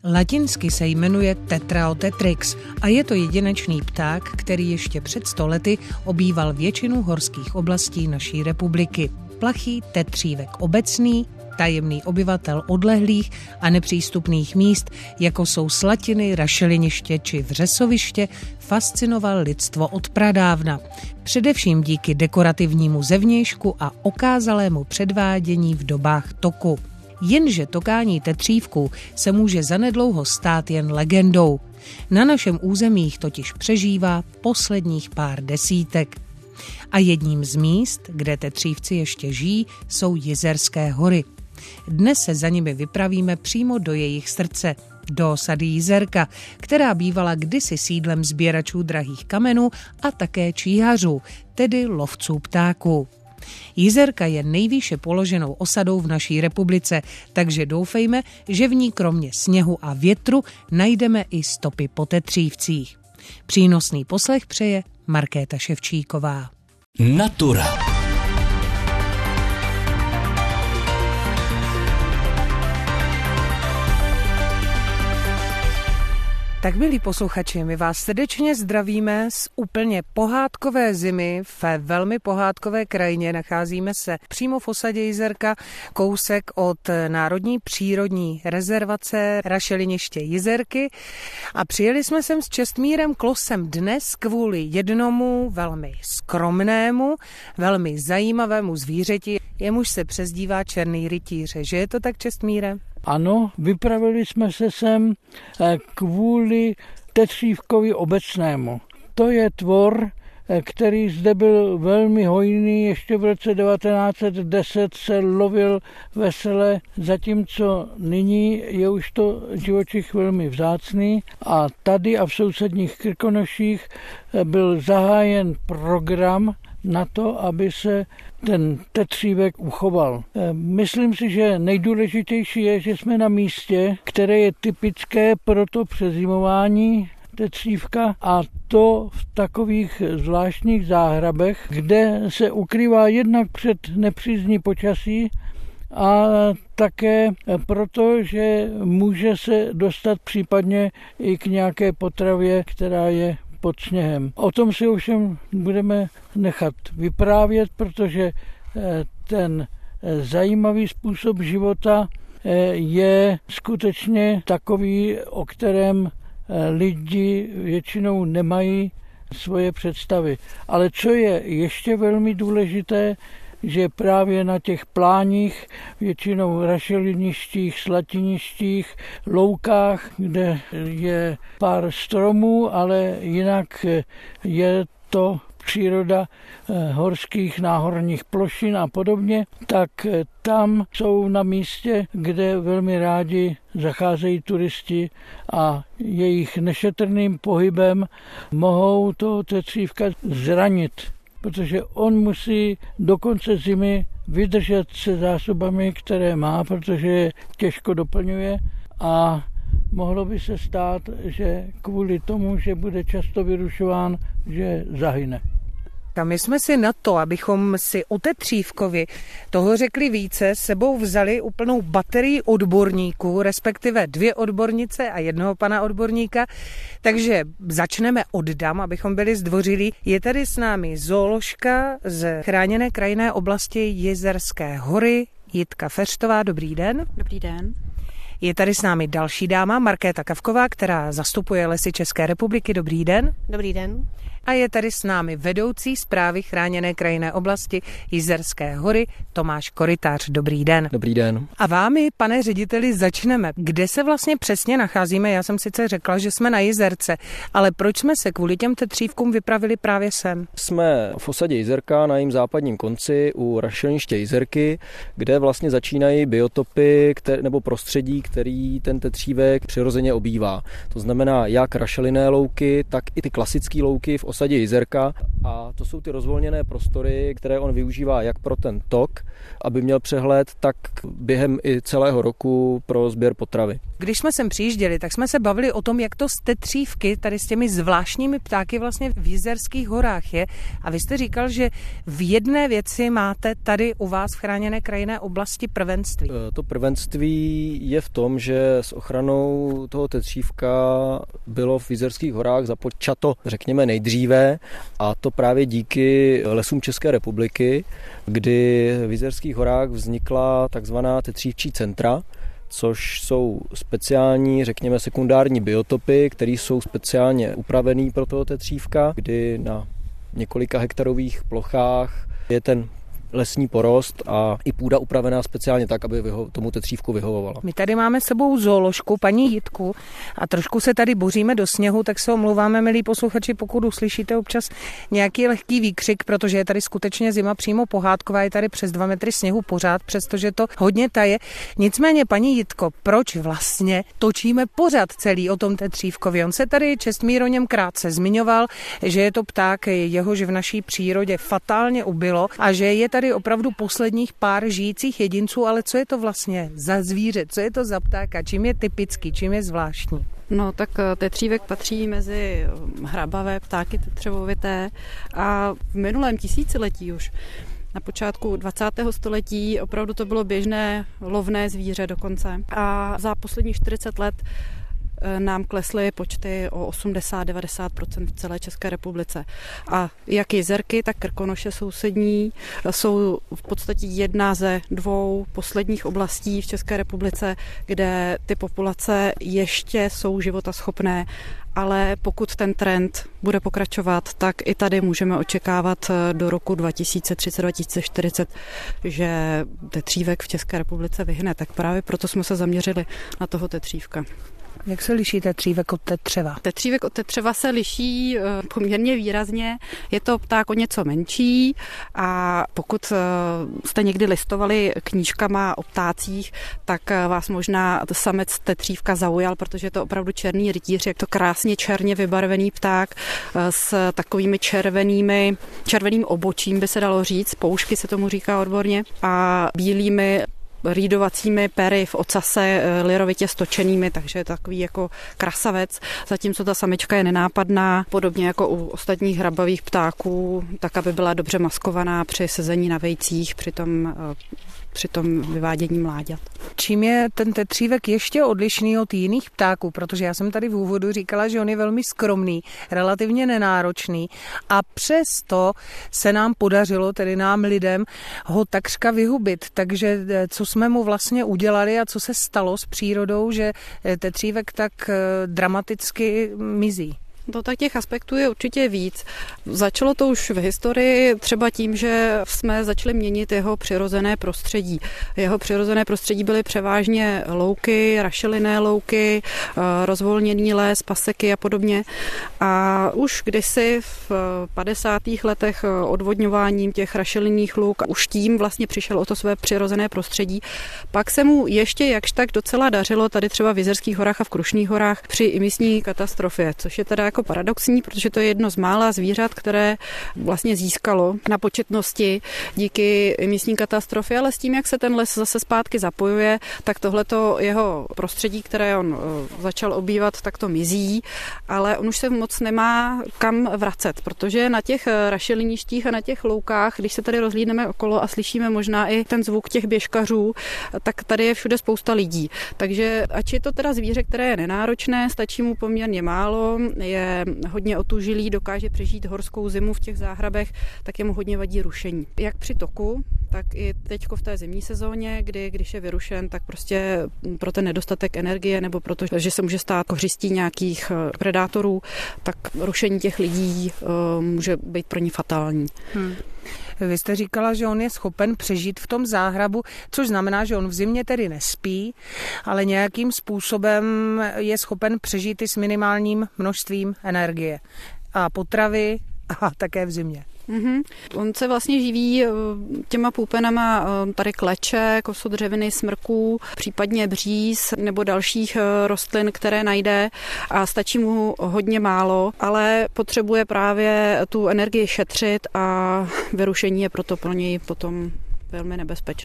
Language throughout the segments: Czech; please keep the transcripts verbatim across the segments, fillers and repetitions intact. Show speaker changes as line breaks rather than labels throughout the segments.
Latinsky se jmenuje Tetraotetrix a je to jedinečný pták, který ještě před sto lety obýval většinu horských oblastí naší republiky. Plachý tetřívek obecný, tajemný obyvatel odlehlých a nepřístupných míst, jako jsou slatiny, rašeliniště či vřesoviště, fascinoval lidstvo od pradávna. Především díky dekorativnímu zevnějšku a okázalému předvádění v dobách toku. Jenže tokání tetřívků se může zanedlouho stát jen legendou. Na našem území jich totiž přežívá posledních pár desítek. A jedním z míst, kde tetřívci ještě žijí, jsou Jizerské hory. Dnes se za nimi vypravíme přímo do jejich srdce, do osady Jizerka, která bývala kdysi sídlem sběračů drahých kamenů a také číhařů, tedy lovců ptáků. Jizerka je nejvýše položenou osadou v naší republice, takže doufejme, že v ní kromě sněhu a větru najdeme i stopy po tetřívcích. Přínosný poslech přeje Markéta Ševčíková.
Natura.
Tak milí posluchači, my vás srdečně zdravíme z úplně pohádkové zimy ve velmi pohádkové krajině. Nacházíme se přímo v osadě Jizerka, kousek od Národní přírodní rezervace rašeliniště Jizerky a přijeli jsme sem s Čestmírem Klosem dnes kvůli jednomu velmi skromnému, velmi zajímavému zvířeti, jemuž se přezdívá Černý rytíř. Že je to tak, Čestmíre?
Ano, vypravili jsme se sem kvůli tetřívkovi obecnému. To je tvor, který zde byl velmi hojný, ještě v roce devatenáct set deset se lovil vesele, zatímco nyní je už to živočich velmi vzácný a tady a v sousedních Krkonoších byl zahájen program na to, aby se ten tetřívek uchoval. Myslím si, že nejdůležitější je, že jsme na místě, které je typické pro to přezimování tetřívka a to v takových zvláštních záhrabech, kde se ukrývá jednak před nepřízní počasí a také proto, že může se dostat případně i k nějaké potravě, která je pod sněhem. O tom si ovšem budeme nechat vyprávět, protože ten zajímavý způsob života je skutečně takový, o kterém lidi většinou nemají svoje představy. Ale co je ještě velmi důležité, že právě na těch pláních, většinou rašeliništích, slatiništích, loukách, kde je pár stromů, ale jinak je to příroda horských náhorních plošin a podobně, tak tam jsou na místě, kde velmi rádi zacházejí turisti a jejich nešetrným pohybem mohou toho tetřívka zranit, protože on musí do konce zimy vydržet se zásobami, které má, protože je těžko doplňuje a mohlo by se stát, že kvůli tomu, že bude často vyrušován, že zahyne.
A my jsme si na to, abychom si o tetřívkovi toho řekli více, sebou vzali úplnou baterii odborníků, respektive dvě odbornice a jednoho pana odborníka. Takže začneme od dam, abychom byli zdvořilí. Je tady s námi zooložka z chráněné krajinné oblasti Jizerské hory, Jitka Feřtová. Dobrý den.
Dobrý den.
Je tady s námi další dáma, Markéta Kavková, která zastupuje Lesy České republiky. Dobrý den.
Dobrý den.
A je tady s námi vedoucí správy chráněné krajinné oblasti Jizerské hory Tomáš Korytář. Dobrý den.
Dobrý den.
A vámi, pane řediteli, začneme. Kde se vlastně přesně nacházíme? Já jsem sice řekla, že jsme na Jizerce, ale proč jsme se kvůli těm tetřívkům vypravili právě sem?
Jsme v osadě Jizerka na jejím západním konci u rašeliniště Jizerky, kde vlastně začínají biotopy které, nebo prostředí, který ten tetřívek přirozeně obývá. To znamená jak rašelinné louky, tak i ty klasické louky v osadě Jizerka a to jsou ty rozvolněné prostory, které on využívá jak pro ten tok, aby měl přehled, tak během i celého roku pro sběr potravy.
Když jsme sem přijížděli, tak jsme se bavili o tom, jak to z tetřívky, tady s těmi zvláštními ptáky vlastně v Jizerských horách je. A vy jste říkal, že v jedné věci máte tady u vás v chráněné krajinné oblasti prvenství.
To prvenství je v tom, že s ochranou toho tetřívka bylo v Jizerských horách započato, řekněme, nejdříve, a to právě díky Lesům České republiky, kdy v Jizerských horách vznikla takzvaná tetřívčí centra, což jsou speciální, řekněme, sekundární biotopy, které jsou speciálně upravený pro toho tetřívka, kdy na několika hektarových plochách je ten lesní porost a i půda upravená speciálně tak, aby vyho- tomu tetřívku vyhovovala.
My tady máme s sebou zooložku, paní Jitku, a trošku se tady boříme do sněhu, tak se omlouváme, milí posluchači, pokud uslyšíte občas nějaký lehký výkřik, protože je tady skutečně zima přímo pohádková, je tady přes dva metry sněhu pořád, přestože to hodně taje. Nicméně, paní Jitko, proč vlastně točíme pořád celý o tom tetřívkovi? On se tady Čestmír o něm krátce zmiňoval, že je to pták, jehož v naší přírodě fatálně ubylo a že je tady opravdu posledních pár žijících jedinců, ale co je to vlastně za zvíře, co je to za ptáka, čím je typický, čím je zvláštní?
No tak tetřívek patří mezi hrabavé ptáky tetřevovité a v minulém tisíciletí už, na počátku dvacátého století, opravdu to bylo běžné lovné zvíře dokonce. A za posledních čtyřicet let nám klesly počty o osmdesát až devadesát procent v celé České republice. A jak jizerky, tak Krkonoše sousední jsou v podstatě jedna ze dvou posledních oblastí v České republice, kde ty populace ještě jsou životaschopné, ale pokud ten trend bude pokračovat, tak i tady můžeme očekávat do roku dva tisíce třicet až dva tisíce čtyřicet, že tetřívek v České republice vyhne. Tak právě proto jsme se zaměřili na toho tetřívka.
Jak se liší tetřívek od tetřeva?
Tetřívek od tetřeva se liší poměrně výrazně. Je to pták o něco menší a pokud jste někdy listovali knížkama o ptácích, tak vás možná samec tetřívka zaujal, protože je to opravdu černý rytíř, je to krásně černě vybarvený pták s takovými červenými, červeným obočím, by se dalo říct, poušky se tomu říká odborně, a bílými rýdovacími pery v ocase lirovitě stočenými, takže je takový jako krasavec, zatímco ta samička je nenápadná, podobně jako u ostatních hrabavých ptáků, tak aby byla dobře maskovaná při sezení na vejcích, při tom, při tom vyvádění mláďat.
Čím je ten tetřívek ještě odlišný od jiných ptáků? Protože já jsem tady v úvodu říkala, že on je velmi skromný, relativně nenáročný a přesto se nám podařilo, tedy nám lidem, ho takřka vyhubit. Takže co jsme mu vlastně udělali a co se stalo s přírodou, že tetřívek tak dramaticky mizí?
To tak těch aspektů je určitě víc. Začalo to už v historii třeba tím, že jsme začali měnit jeho přirozené prostředí. Jeho přirozené prostředí byly převážně louky, rašelinné louky, rozvolněný les, paseky a podobně. A už kdysi v padesátých letech odvodňováním těch rašelinných luk už tím vlastně přišel o to své přirozené prostředí. Pak se mu ještě jakž tak docela dařilo tady třeba v Jizerských horách a v Krušných horách při imisní katastrofě, což je teda jako paradoxní, protože to je jedno z mála zvířat, které vlastně získalo na početnosti díky místní katastrofě, ale s tím, jak se ten les zase zpátky zapojuje, tak tohleto jeho prostředí, které on začal obývat, tak to mizí, ale on už se moc nemá kam vracet, protože na těch rašeliništích a na těch loukách, když se tady rozhlídneme okolo a slyšíme možná i ten zvuk těch běžkařů, tak tady je všude spousta lidí. Takže ač je to teda zvíře, které je nenáročné, stačí mu poměrně málo, je hodně otužilý, dokáže přežít horskou zimu v těch záhrabech, tak jemu hodně vadí rušení. Jak při toku, tak i teďko v té zimní sezóně, kdy když je vyrušen, tak prostě pro ten nedostatek energie nebo proto, že se může stát kořistí nějakých predátorů, tak rušení těch lidí uh, může být pro ní fatální. Hmm.
Vy jste říkala, že on je schopen přežít v tom záhrabu, což znamená, že on v zimě tedy nespí, ale nějakým způsobem je schopen přežít i s minimálním množstvím energie a potravy a také v zimě.
Mm-hmm. On se vlastně živí těma půpenama tady kleče, kosodřeviny, smrků, případně bříz nebo dalších rostlin, které najde a stačí mu hodně málo, ale potřebuje právě tu energii šetřit a vyrušení je proto pro něj potom velmi nebezpečné.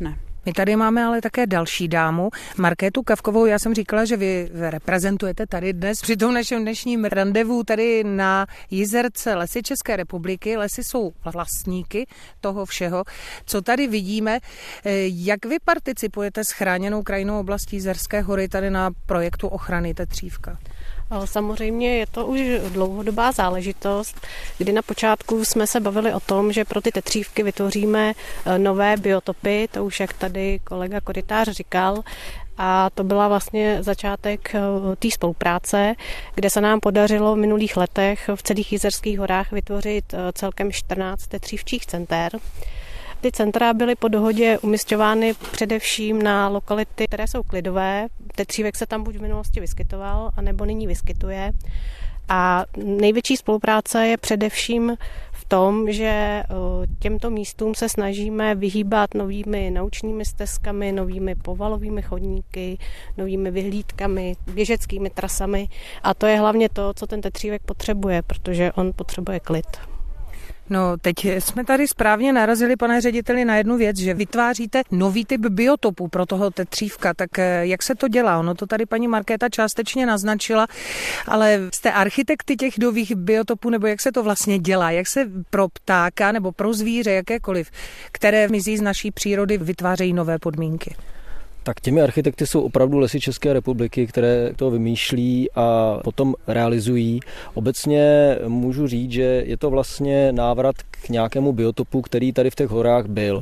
My tady máme ale také další dámu, Markétu Kavkovou. Já jsem říkala, že vy reprezentujete tady dnes při tom našem dnešním randevu tady na Jizerce Lesy České republiky. Lesy jsou vlastníky toho všeho. Co tady vidíme, jak vy participujete s chráněnou krajinou oblastí Jizerské hory tady na projektu ochrany tetřívka?
Samozřejmě je to už dlouhodobá záležitost, kdy na počátku jsme se bavili o tom, že pro ty tetřívky vytvoříme nové biotopy, to už jak tady kolega Korytář říkal, a to byla vlastně začátek té spolupráce, kde se nám podařilo v minulých letech v celých Jizerských horách vytvořit celkem čtrnáct tetřívčích center. Ty centra byly po dohodě umisťovány především na lokality, které jsou klidové. Tetřívek se tam buď v minulosti vyskytoval, anebo nyní vyskytuje. A největší spolupráce je především v tom, že těmto místům se snažíme vyhýbat novými naučnými stezkami, novými povalovými chodníky, novými vyhlídkami, běžeckými trasami. A to je hlavně to, co ten tetřívek potřebuje, protože on potřebuje klid.
No, teď jsme tady správně narazili, pane řediteli, na jednu věc, že vytváříte nový typ biotopu pro toho tetřívka. Tak jak se to dělá? Ono to tady paní Markéta částečně naznačila, ale jste architekty těch nových biotopů, nebo jak se to vlastně dělá? Jak se pro ptáka nebo pro zvíře, jakékoliv, které mizí z naší přírody, vytvářejí nové podmínky?
Tak těmi architekty jsou opravdu Lesy České republiky, které to vymýšlí a potom realizují. Obecně můžu říct, že je to vlastně návrat k nějakému biotopu, který tady v těch horách byl.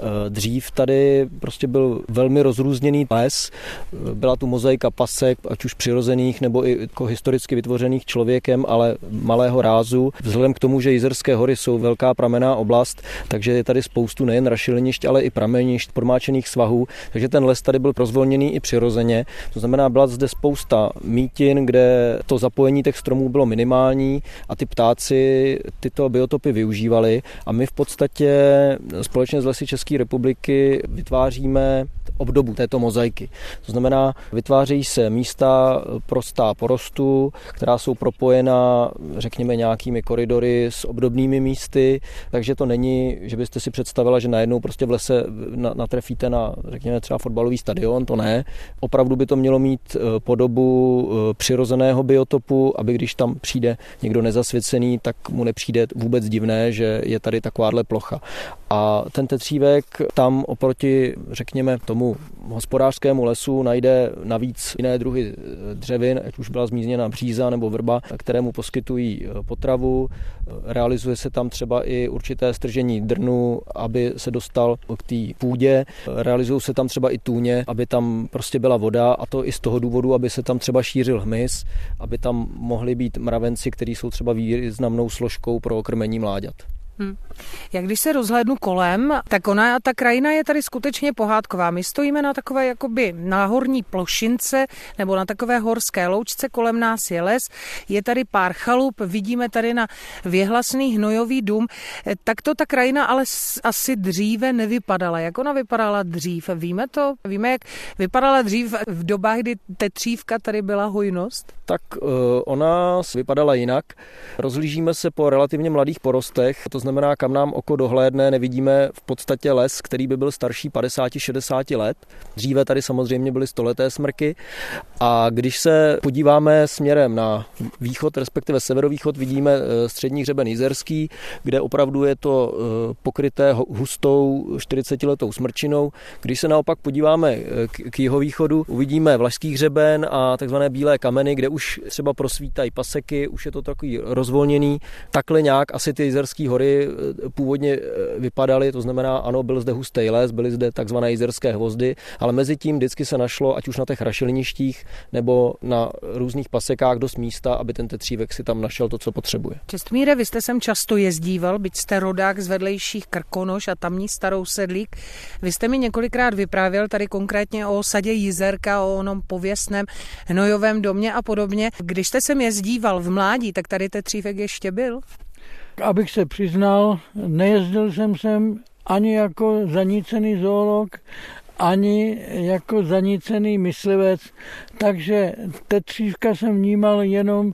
Dřív tady prostě byl velmi rozrůzněný les, byla tu mozaika pasek, ať už přirozených nebo i jako historicky vytvořených člověkem, ale malého rázu. Vzhledem k tomu, že Jizerské hory jsou velká pramenná oblast, takže je tady spoustu nejen rašelinišť, ale i pramenišť, podmáčených svahů, takže ten les tady byl rozvolněný i přirozeně. To znamená, byla zde spousta mítin, kde to zapojení těch stromů bylo minimální a ty ptáci tyto biotopy využívali a my v podstatě společně s Lesy České republiky vytváříme obdobu této mozaiky. To znamená, vytvářejí se místa prostá porostu, která jsou propojena, řekněme, nějakými koridory s obdobnými místy, takže to není, že byste si představila, že najednou prostě v lese natrefíte na, řekněme, třeba fotbalový stadion, to ne. Opravdu by to mělo mít podobu přirozeného biotopu, aby když tam přijde někdo nezasvěcený, tak mu nepřijde vůbec divné, že je tady takováhle plocha. A ten tetřívek tam oproti, řekněme, tomu hospodářskému lesu najde navíc jiné druhy dřevin, ať už byla zmíněna bříza nebo vrba, kterému poskytují potravu. Realizuje se tam třeba i určité stržení drnu, aby se dostal k té půdě. Realizují se tam třeba i tůně, aby tam prostě byla voda, a to i z toho důvodu, aby se tam třeba šířil hmyz, aby tam mohly být mravenci, kteří jsou třeba významnou složkou pro krmení mláďat.
Hmm. Jak když se rozhlédnu kolem, tak ona, ta krajina je tady skutečně pohádková. My stojíme na takové jakoby náhorní plošince nebo na takové horské loučce, kolem nás je les, je tady pár chalup, vidíme tady na věhlasný hnojový dům. Tak to ta krajina ale asi dříve nevypadala. Jak ona vypadala dřív? Víme to? Víme, jak vypadala dřív v dobách, kdy tetřívka tady byla hojnost?
Tak uh, ona vypadala jinak. Rozhlížíme se po relativně mladých porostech, to znamená, kam nám oko dohlédne, nevidíme v podstatě les, který by byl starší padesát šedesát let. Dříve tady samozřejmě byly stoleté smrky a když se podíváme směrem na východ, respektive severovýchod, vidíme střední hřeben jizerský, kde opravdu je to pokryté hustou čtyřicetiletou smrčinou. Když se naopak podíváme k jihovýchodu, uvidíme Vlašský hřeben a takzvané bílé kameny, kde už třeba prosvítají paseky, už je to takový rozvolněný. Takhle nějak asi ty Jizerské hory původně vypadaly, to znamená, ano, byl zde hustý les, byly zde takzvané jizerské hvozdy, ale mezi tím vždycky se našlo, ať už na těch rašeliništích nebo na různých pasekách, dost místa, aby ten tetřívek si tam našel to, co potřebuje.
Čestmíre, vy jste sem často jezdíval, byť jste rodák z vedlejších Krkonoš a tamní Starou Sedlík. Vy jste mi několikrát vyprávěl tady konkrétně o osadě Jizerka, o onom pověstném hnojovém domě a podobně. Když jste sem jezdíval v mládí, tak tady tetřívek ještě byl?
Abych se přiznal, nejezdil jsem sem ani jako zanícený zoolog, ani jako zanícený myslivec, takže tetřívka jsem vnímal jenom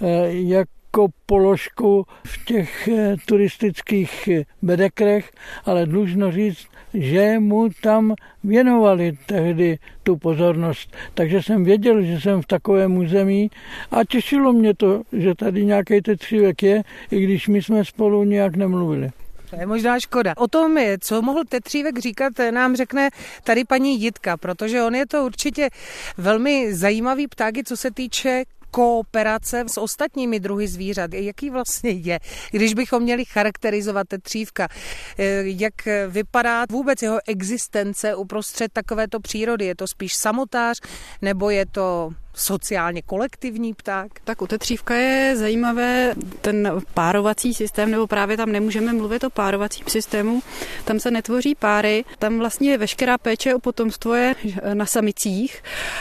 jako položku v těch turistických bedekrech, ale dlužno říct, že mu tam věnovali tehdy tu pozornost. Takže jsem věděl, že jsem v takovém území a těšilo mě to, že tady nějaký tetřívek je, i když my jsme spolu nějak nemluvili.
To je možná škoda. O tom, co mohl tetřívek říkat, nám řekne tady paní Jitka, protože on je to určitě velmi zajímavý pták, co se týče kooperace s ostatními druhy zvířat. Jaký vlastně je, když bychom měli charakterizovat tetřívka? Jak vypadá vůbec jeho existence uprostřed takovéto přírody? Je to spíš samotář, nebo je to sociálně kolektivní pták?
Tak u tetřívka je zajímavé ten párovací systém, nebo právě tam nemůžeme mluvit o párovacím systému. Tam se netvoří páry, tam vlastně veškerá péče o potomstvo je na samicích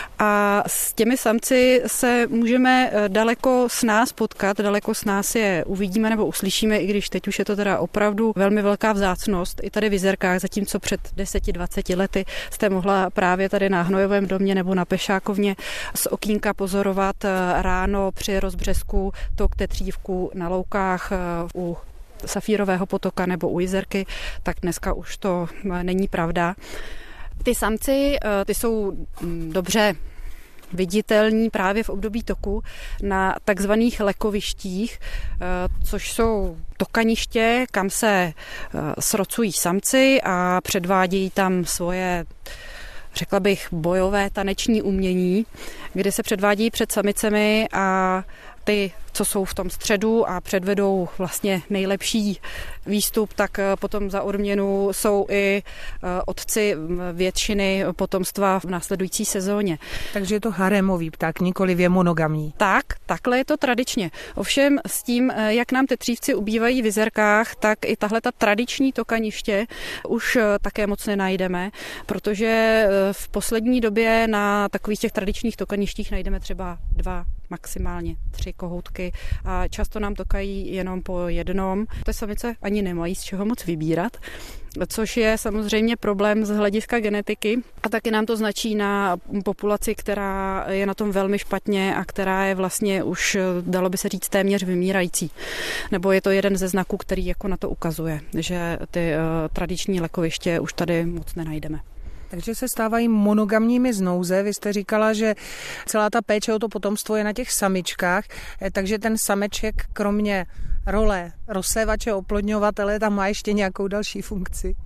a s těmi samci se můžeme daleko s nás potkat, daleko s nás je uvidíme nebo uslyšíme, i když teď už je to teda opravdu velmi velká vzácnost i tady v Jizerkách, zatímco před deseti dvaceti lety jste mohla právě tady na Hnojovém domě nebo na Pešákovně s okýnka pozorovat ráno při rozbřesku tok tetřívku na loukách u Safírového potoka nebo u Jizerky, tak dneska už to není pravda. Ty samci, ty jsou dobře viditelní právě v období toku na takzvaných lekovištích, což jsou tokaniště, kam se srocují samci a předvádějí tam svoje, řekla bych, bojové taneční umění, kde se předvádí před samicemi a ty, co jsou v tom středu a předvedou vlastně nejlepší výstup, tak potom za odměnu jsou i otci většiny potomstva v následující sezóně.
Takže je to harémový pták, nikoliv je monogamní.
Tak, takhle je to tradičně. Ovšem s tím, jak nám tetřívci ubývají v Jizerkách, tak i tahle ta tradiční tokaniště už také moc nenajdeme, protože v poslední době na takových těch tradičních tokaništích najdeme třeba dva, maximálně tři kohoutky a často nám tokají jenom po jednom. Ty samice ani nemají z čeho moc vybírat, což je samozřejmě problém z hlediska genetiky a taky nám to značí na populaci, která je na tom velmi špatně a která je vlastně už, dalo by se říct, téměř vymírající. Nebo je to jeden ze znaků, který jako na to ukazuje, že ty uh, tradiční lekoviště už tady moc nenajdeme.
Takže se stávají monogamními z nouze. Vy jste říkala, že celá ta péče o to potomstvo je na těch samičkách, takže ten sameček kromě role rozsévače, oplodňovatele tam má ještě nějakou další funkci.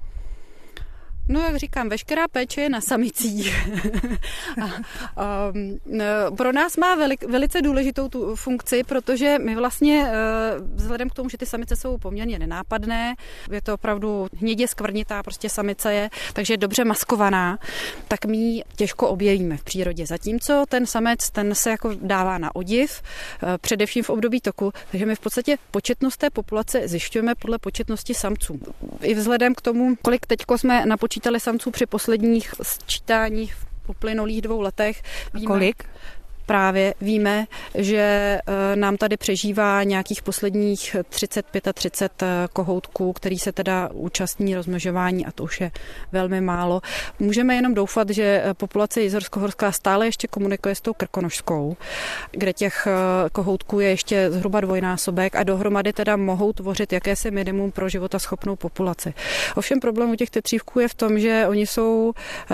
No, jak říkám, veškerá péče je na samicích. a, a, pro nás má velik, velice důležitou tu funkci, protože my vlastně vzhledem k tomu, že ty samice jsou poměrně nenápadné, je to opravdu hnědě skvrnitá prostě samice je, takže je dobře maskovaná, tak my ji těžko objevíme v přírodě. Zatímco ten samec, ten se jako dává na odiv, především v období toku, takže my v podstatě početnost té populace zjišťujeme podle početnosti samců. I vzhledem k tomu, kolik teďko jsme napočítali samců při posledních sčítáních v uplynulých dvou letech.
Víme, kolik?
Právě víme, že nám tady přežívá nějakých posledních třicet třicet pět kohoutků, který se teda účastní rozmnožování a to už je velmi málo. Můžeme jenom doufat, že populace jizerskohorská stále ještě komunikuje s tou krkonošskou, kde těch kohoutků je ještě zhruba dvojnásobek a dohromady teda mohou tvořit jakési minimum pro životaschopnou populaci. Ovšem problém u těch tetřívků je v tom, že oni jsou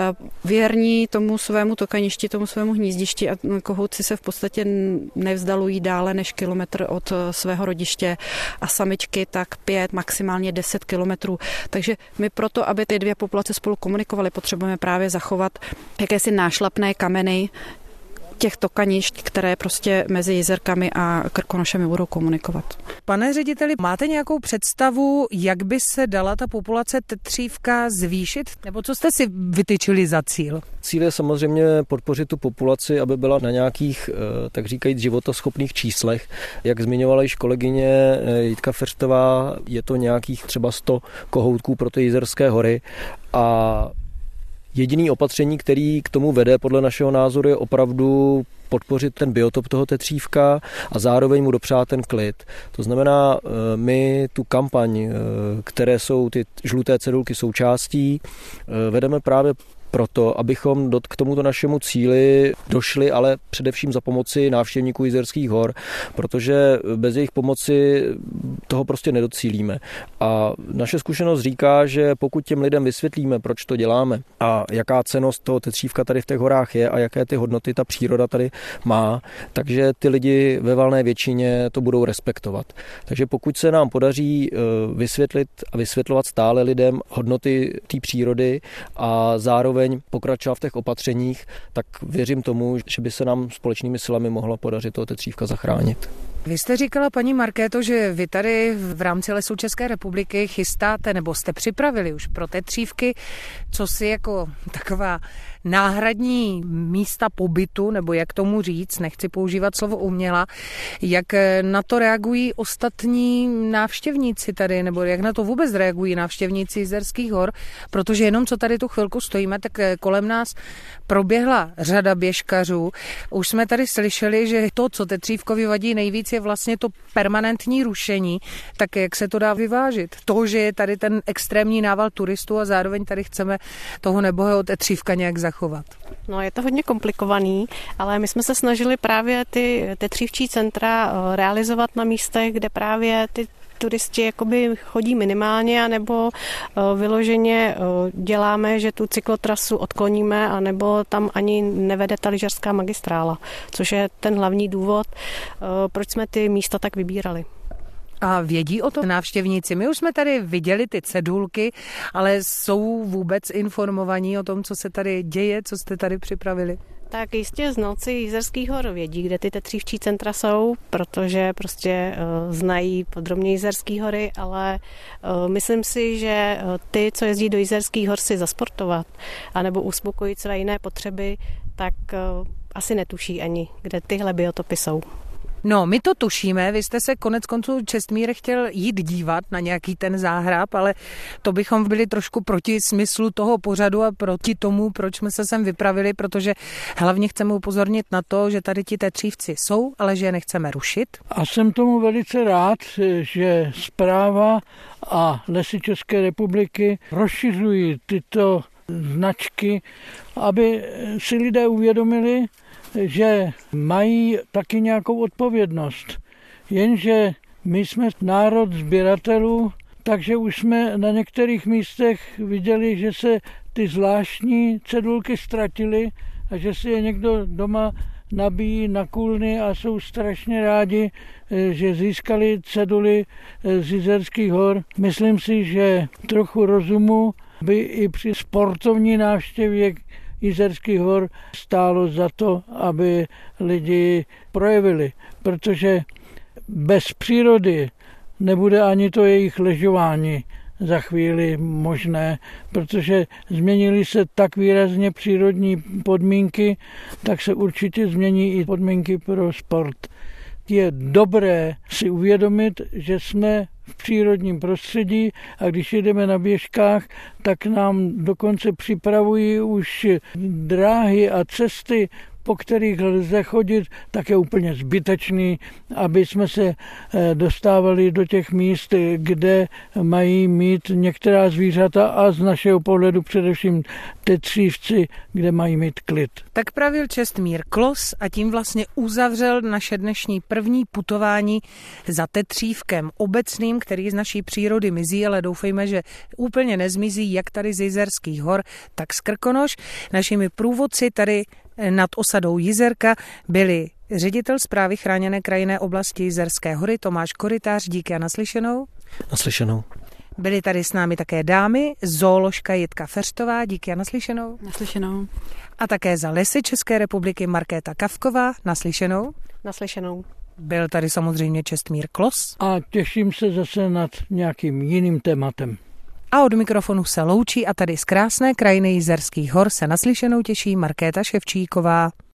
věrní tomu svému tokaništi, tomu svému hnízdišti a kohoutci se v podstatě nevzdalují dále než kilometr od svého rodiště a samičky tak pět, maximálně deset kilometrů. Takže my proto, aby ty dvě populace spolu komunikovaly, potřebujeme právě zachovat jakési nášlapné kameny těch tokanišť, které prostě mezi Jizerkami a Krkonošemi budou komunikovat.
Pane řediteli, máte nějakou představu, jak by se dala ta populace tetřívka zvýšit? Nebo co jste si vytyčili za cíl?
Cíl je samozřejmě podpořit tu populaci, aby byla na nějakých, tak říkajíc, životaschopných číslech. Jak zmiňovala již kolegyně Jitka Feřtová, je to nějakých třeba sto kohoutků pro ty Jizerské hory a jediný opatření, který k tomu vede, podle našeho názoru, je opravdu podpořit ten biotop toho tetřívka a zároveň mu dopřát ten klid. To znamená, my tu kampaň, které jsou ty žluté cedulky součástí, vedeme právě proto, abychom do, k tomuto našemu cíli došli, ale především za pomoci návštěvníků Jizerských hor, protože bez jejich pomoci toho prostě nedocílíme. A naše zkušenost říká, že pokud těm lidem vysvětlíme, proč to děláme a jaká cennost toho tetřívka tady v těch horách je a jaké ty hodnoty ta příroda tady má, takže ty lidi ve valné většině to budou respektovat. Takže pokud se nám podaří vysvětlit a vysvětlovat stále lidem hodnoty té přírody a zároveň pokračovat v těch opatřeních, tak věřím tomu, že by se nám společnými silami mohlo podařit toho tetřívka zachránit.
Vy jste říkala, paní Markéto, že vy tady v rámci Lesů České republiky chystáte, nebo jste připravili už pro tetřívky, co si jako taková náhradní místa pobytu, nebo jak tomu říct, nechci používat slovo uměla, jak na to reagují ostatní návštěvníci tady, nebo jak na to vůbec reagují návštěvníci Jizerských hor, protože jenom co tady tu chvilku stojíme, tak kolem nás proběhla řada běžkařů. Už jsme tady slyšeli, že to, co tetřívkovi vadí nejvíc, je vlastně to permanentní rušení, tak jak se to dá vyvážit? To, že je tady ten extrémní nával turistů a zároveň tady chceme toho nebohého tetřívka nějak zachovat.
No, je to hodně komplikovaný, ale my jsme se snažili právě ty tetřívčí centra realizovat na místech, kde právě ty turisti jakoby chodí minimálně, anebo vyloženě děláme, že tu cyklotrasu odkloníme, anebo tam ani nevede ta lyžařská magistrála, což je ten hlavní důvod, proč jsme ty místa tak vybírali.
A vědí o tom návštěvníci? My už jsme tady viděli ty cedulky, ale jsou vůbec informovaní o tom, co se tady děje, co jste tady připravili?
Tak jistě znalci Jizerských hor vědí, kde ty tetřívčí centra jsou, protože prostě uh, znají podrobně Jizerské hory, ale uh, myslím si, že uh, ty, co jezdí do Jizerských hor si zasportovat anebo uspokojit své jiné potřeby, tak uh, asi netuší ani, kde tyhle biotopy jsou.
No, my to tušíme, vy jste se konec konců, Čestmíre, chtěl jít dívat na nějaký ten záhrab, ale to bychom byli trošku proti smyslu toho pořadu a proti tomu, proč jsme se sem vypravili, protože hlavně chceme upozornit na to, že tady ti tetřívci jsou, ale že je nechceme rušit.
A jsem tomu velice rád, že Správa a Lesy České republiky rozšiřují tyto značky, aby si lidé uvědomili, že mají taky nějakou odpovědnost. Jenže my jsme národ sběratelů, takže už jsme na některých místech viděli, že se ty zvláštní cedulky ztratily a že si je někdo doma nabíjí na kůlny a jsou strašně rádi, že získali ceduly z Jizerských hor. Myslím si, že trochu rozumu by i při sportovní návštěvě Jizerských hor stálo za to, aby lidi projevili, protože bez přírody nebude ani to jejich ležování za chvíli možné, protože změnily se tak výrazně přírodní podmínky, tak se určitě změní i podmínky pro sport. Je dobré si uvědomit, že jsme v přírodním prostředí a když jedeme na běžkách, tak nám dokonce připravují už dráhy a cesty, po kterých lze chodit, tak je úplně zbytečný, aby jsme se dostávali do těch míst, kde mají mít některá zvířata a z našeho pohledu především tetřívci, kde mají mít klid.
Tak pravil Čestmír Klos a tím vlastně uzavřel naše dnešní první putování za tetřívkem obecným, který z naší přírody mizí, ale doufejme, že úplně nezmizí jak tady z Jizerských hor, tak z Krkonoš. Našimi průvodci tady nad osadou Jizerka byli ředitel Správy chráněné krajinné oblasti Jizerské hory Tomáš Korytář, díky a naslyšenou.
Naslyšenou.
Byly tady s námi také dámy, zooložka Jitka Feřtová, díky a naslyšenou.
Naslyšenou.
A také za Lesy České republiky Markéta Kavková, naslyšenou.
Naslyšenou.
Byl tady samozřejmě Čestmír Klos.
A těším se zase nad nějakým jiným tématem.
A od mikrofonu se loučí a tady z krásné krajiny Jizerských hor se naslyšenou těší Markéta Ševčíková.